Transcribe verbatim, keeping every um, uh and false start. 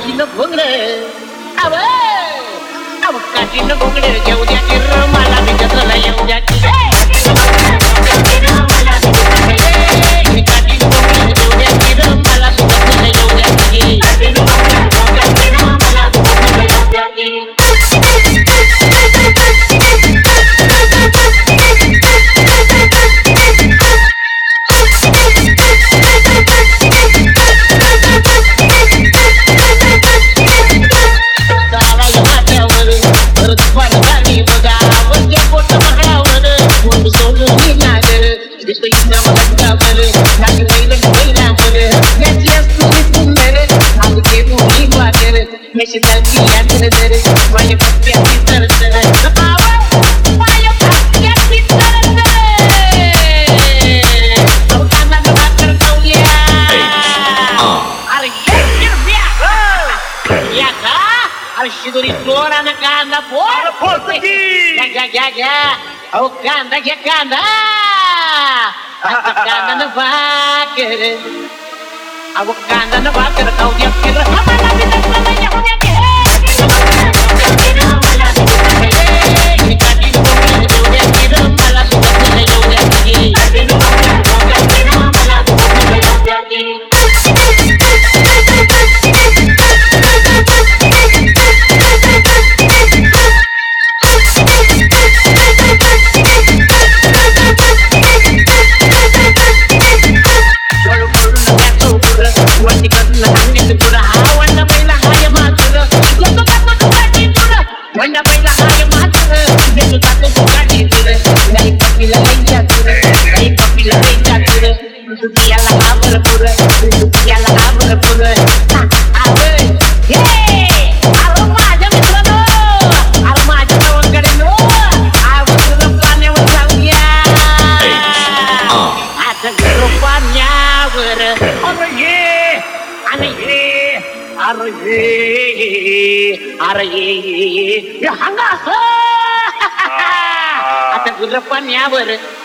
काठीनं भोंगड अव अव काठीनं भोंगड घेऊ द्या की र मला बी जसला येऊ द्या की शिदोरी जोरानं कांदा फोड घ्या घ्या घ्या अहो कांदा घ्या कांदा कांदा भाकर अहो कांदा भाकर खाऊ द्या अरे ये हंगा आता गुजर पाण्यावर